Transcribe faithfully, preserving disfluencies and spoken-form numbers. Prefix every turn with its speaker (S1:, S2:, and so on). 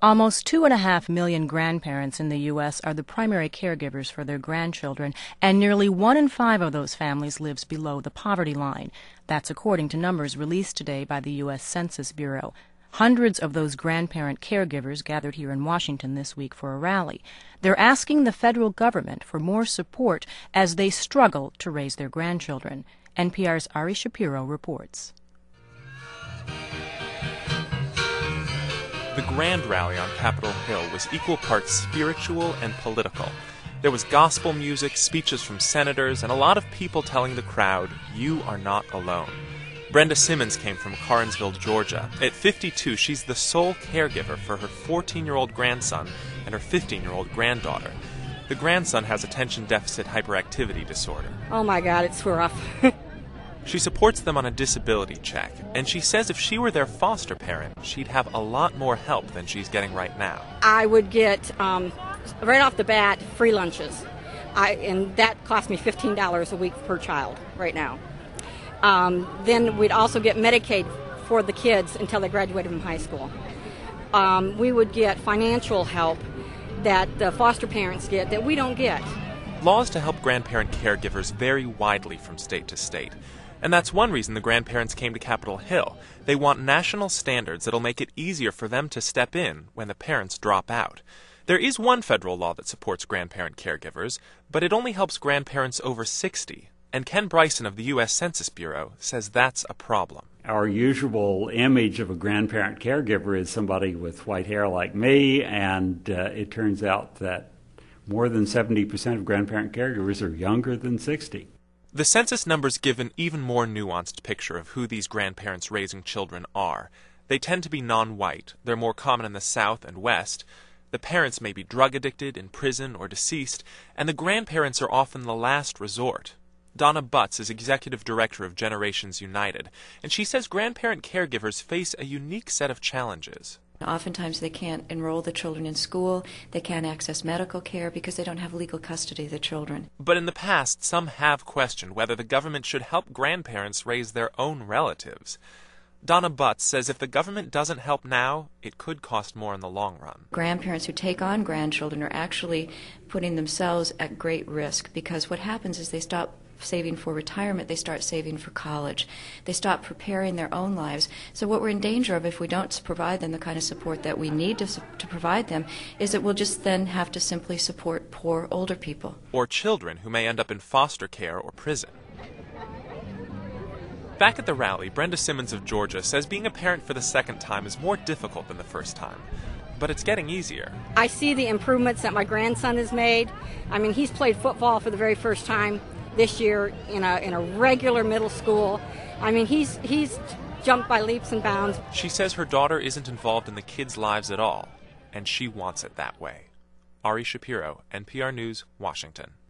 S1: Almost two and a half million grandparents in the U S are the primary caregivers for their grandchildren, and nearly one in five of those families lives below the poverty line. That's according to numbers released today by the U S Census Bureau. Hundreds of those grandparent caregivers gathered here in Washington this week for a rally. They're asking the federal government for more support as they struggle to raise their grandchildren. N P R's Ari Shapiro reports.
S2: The grand rally on Capitol Hill was equal parts spiritual and political. There was gospel music, speeches from senators, and a lot of people telling the crowd, "You are not alone." Brenda Simmons came from Carnesville, Georgia. At fifty-two, she's the sole caregiver for her fourteen-year-old grandson and her fifteen-year-old granddaughter. The grandson has attention deficit hyperactivity disorder.
S3: Oh my God, it's rough.
S2: She supports them on a disability check, and she says if she were their foster parent, she'd have a lot more help than she's getting right now.
S3: I would get, um, right off the bat, free lunches. I, and that cost me fifteen dollars a week per child right now. Um, then we'd also get Medicaid for the kids until they graduated from high school. Um, we would get financial help that the foster parents get that we don't get.
S2: Laws to help grandparent caregivers vary widely from state to state. And that's one reason the grandparents came to Capitol Hill. They want national standards that'll make it easier for them to step in when the parents drop out. There is one federal law that supports grandparent caregivers, but it only helps grandparents over sixty. And Ken Bryson of the U S Census Bureau says that's a problem.
S4: Our usual image of a grandparent caregiver is somebody with white hair like me, and uh, it turns out that more than seventy percent of grandparent caregivers are younger than sixty.
S2: The census numbers give an even more nuanced picture of who these grandparents raising children are. They tend to be non-white. They're more common in the South and West. The parents may be drug addicted, in prison, or deceased, and the grandparents are often the last resort. Donna Butts is executive director of Generations United, and she says grandparent caregivers face a unique set of challenges.
S5: Oftentimes they can't enroll the children in school, they can't access medical care because they don't have legal custody of the children.
S2: But in the past, some have questioned whether the government should help grandparents raise their own relatives. Donna Butts says if the government doesn't help now, it could cost more in the long run.
S5: Grandparents who take on grandchildren are actually putting themselves at great risk because what happens is they stop saving for retirement, they start saving for college. They stop preparing their own lives. So what we're in danger of if we don't provide them the kind of support that we need to, to provide them is that we'll just then have to simply support poor older people.
S2: Or children who may end up in foster care or prison. Back at the rally, Brenda Simmons of Georgia says being a parent for the second time is more difficult than the first time. But it's getting easier.
S3: I see the improvements that my grandson has made. I mean, he's played football for the very first time this year in a in a regular middle school. I mean, he's he's jumped by leaps and bounds.
S2: She says her daughter isn't involved in the kids' lives at all, and she wants it that way. Ari Shapiro, N P R News, Washington.